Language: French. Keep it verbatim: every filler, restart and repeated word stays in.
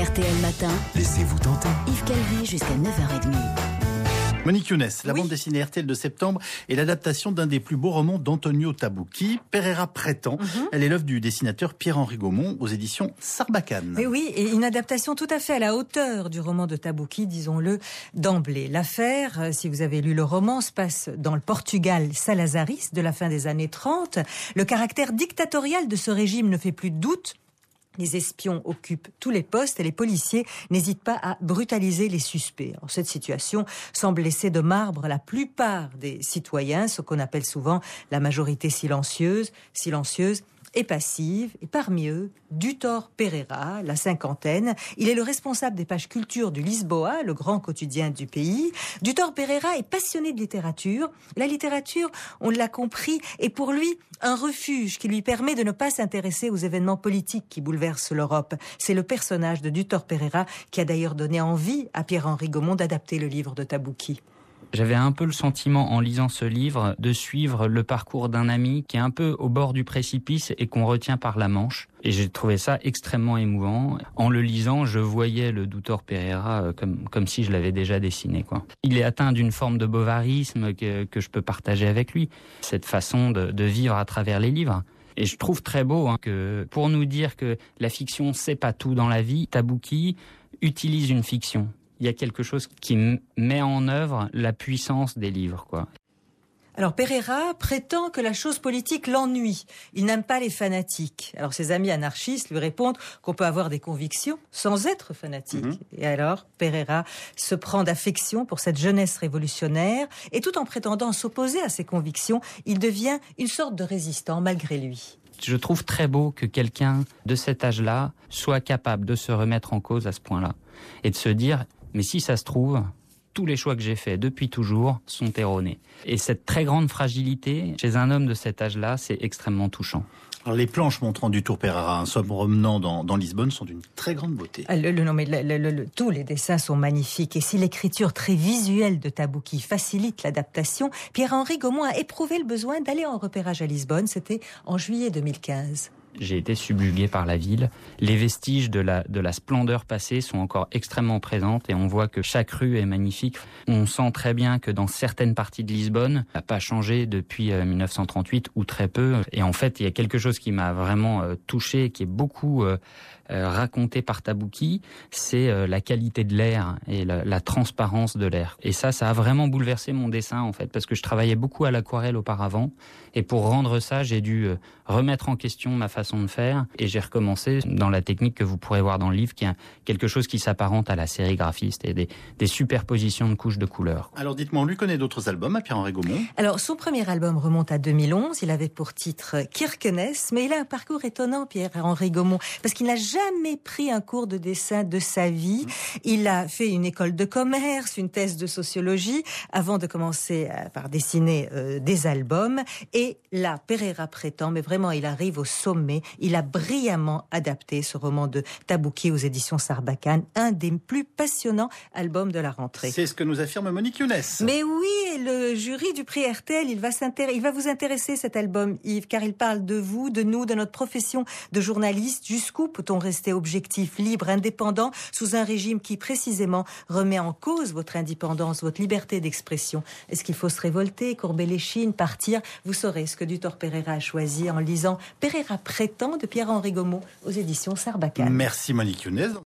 R T L Matin. Laissez-vous tenter. Yves Calvi jusqu'à neuf heures trente. Monique Younes, la oui. bande dessinée R T L de septembre est l'adaptation d'un des plus beaux romans d'Antonio Tabucchi, Pereira Prétend. Mm-hmm. Elle est l'œuvre du dessinateur Pierre-Henri Gaumont aux éditions Sarbacane. Et oui, et une adaptation tout à fait à la hauteur du roman de Tabucchi, disons-le d'emblée. L'affaire, si vous avez lu le roman, se passe dans le Portugal salazariste de la fin des années trente. Le caractère dictatorial de ce régime ne fait plus de doute. Les espions occupent tous les postes et les policiers n'hésitent pas à brutaliser les suspects. Alors, cette situation semble laisser de marbre la plupart des citoyens, ce qu'on appelle souvent la majorité silencieuse, silencieuse et passive. Et parmi eux, Dutor Pereira, la cinquantaine. Il est le responsable des pages culture du Lisboa, le grand quotidien du pays. Dutor Pereira est passionné de littérature. La littérature, on l'a compris, est pour lui un refuge qui lui permet de ne pas s'intéresser aux événements politiques qui bouleversent l'Europe. C'est le personnage de Dutor Pereira qui a d'ailleurs donné envie à Pierre-Henri Gaumont d'adapter le livre de Tabucchi. J'avais un peu le sentiment, en lisant ce livre, de suivre le parcours d'un ami qui est un peu au bord du précipice et qu'on retient par la manche. Et j'ai trouvé ça extrêmement émouvant. En le lisant, je voyais le Dutor Pereira comme, comme si je l'avais déjà dessiné, quoi. Il est atteint d'une forme de bovarisme que, que je peux partager avec lui. Cette façon de, de vivre à travers les livres. Et je trouve très beau hein, que pour nous dire que la fiction, c'est pas tout dans la vie, Tabucchi utilise une fiction. Il y a quelque chose qui met en œuvre la puissance des livres, quoi. Alors Pereira prétend que la chose politique l'ennuie. Il n'aime pas les fanatiques. Alors ses amis anarchistes lui répondent qu'on peut avoir des convictions sans être fanatique. Mmh. Et alors Pereira se prend d'affection pour cette jeunesse révolutionnaire et tout en prétendant s'opposer à ses convictions, il devient une sorte de résistant malgré lui. Je trouve très beau que quelqu'un de cet âge-là soit capable de se remettre en cause à ce point-là et de se dire mais si ça se trouve, tous les choix que j'ai faits depuis toujours sont erronés. Et cette très grande fragilité, chez un homme de cet âge-là, c'est extrêmement touchant. Alors, les planches montrant Dutor Pereira, un somme promenant dans, dans Lisbonne, sont d'une très grande beauté. Le, le, non, mais le, le, le, tous les dessins sont magnifiques. Et si l'écriture très visuelle de Tabucchi facilite l'adaptation, Pierre-Henri Gaumont a éprouvé le besoin d'aller en repérage à Lisbonne. C'était en juillet deux mille quinze. J'ai été subjugué par la ville. Les vestiges de la, de la splendeur passée sont encore extrêmement présentes et on voit que chaque rue est magnifique. On sent très bien que dans certaines parties de Lisbonne, ça n'a pas changé depuis euh, dix-neuf cent trente-huit ou très peu. Et en fait, il y a quelque chose qui m'a vraiment euh, touché, qui est beaucoup euh, euh, raconté par Tabucchi, c'est euh, la qualité de l'air et la, la transparence de l'air. Et ça, ça a vraiment bouleversé mon dessin en fait, parce que je travaillais beaucoup à l'aquarelle auparavant et pour rendre ça, j'ai dû euh, remettre en question ma façon de faire et j'ai recommencé dans la technique que vous pourrez voir dans le livre qui est quelque chose qui s'apparente à la sérigraphie, c'est des, des superpositions de couches de couleurs. Alors dites-moi, on lui connaît d'autres albums à Pierre-Henri Gaumont? Alors son premier album remonte à deux mille onze, il avait pour titre Kirkenes, mais il a un parcours étonnant Pierre-Henri Gaumont parce qu'il n'a jamais pris un cours de dessin de sa vie. Il a fait une école de commerce, une thèse de sociologie avant de commencer par dessiner euh, des albums et là Pereira Prétend, mais vraiment il arrive au sommet. Il a brillamment adapté ce roman de Tabucchi aux éditions Sarbacane, un des plus passionnants albums de la rentrée. C'est ce que nous affirme Monique Younes. Mais oui, et le jury du prix R T L, il va, il va vous intéresser cet album, Yves, car il parle de vous, de nous, de notre profession de journaliste. Jusqu'où peut-on rester objectif, libre, indépendant, sous un régime qui précisément remet en cause votre indépendance, votre liberté d'expression? Est-ce qu'il faut se révolter, courber l'échine, partir? Vous saurez ce que Dutor Pereira a choisi en lisant Pereira Prétend de Pierre-Henri Gaumont aux éditions Sarbacane. Merci Monique Younes.